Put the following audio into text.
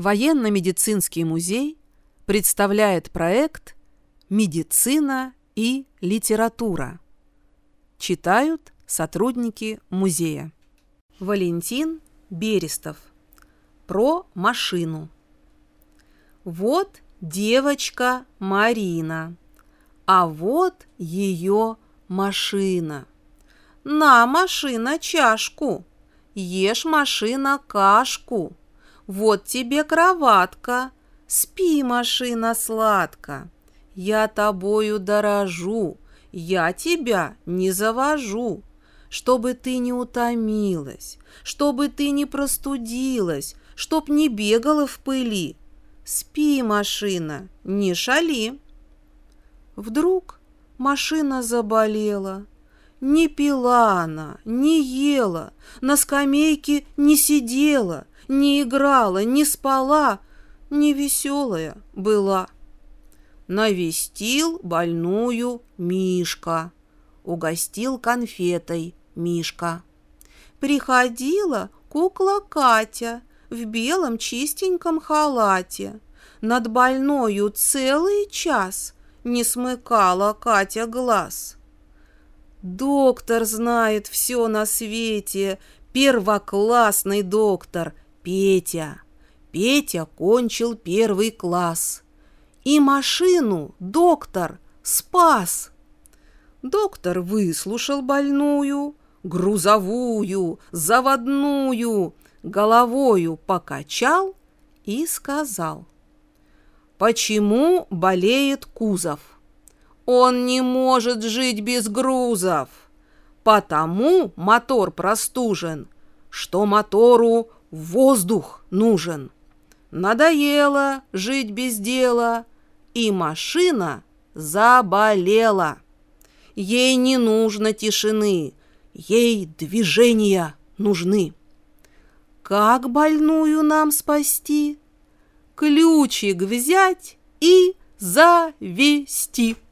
Военно-медицинский музей представляет проект «Медицина и литература». Читают сотрудники музея. Валентин Берестов. Про машину. Вот девочка Марина, а вот ее машина. На, машина, чашку, ешь, машина, кашку. Вот тебе кроватка, спи, машина, сладко. Я тобою дорожу, я тебя не завожу, чтобы ты не утомилась, чтобы ты не простудилась, чтоб не бегала в пыли. Спи, машина, не шали. Вдруг машина заболела. Не пила она, не ела, на скамейке не сидела, не играла, не спала, невеселая была. Навестил больную Мишка, угостил конфетой Мишка. Приходила кукла Катя в белом чистеньком халате. Над больною целый час не смыкала Катя глаз. Доктор знает все на свете, первоклассный доктор Петя. Петя кончил 1 класс. И машину доктор спас. Доктор выслушал больную, грузовую, заводную, головою покачал и сказал: почему болеет кузов? Он не может жить без грузов. Потому мотор простужен, что мотору воздух нужен. Надоело жить без дела, и машина заболела. Ей не нужно тишины, ей движения нужны. Как больную нам спасти? Ключик взять и завести.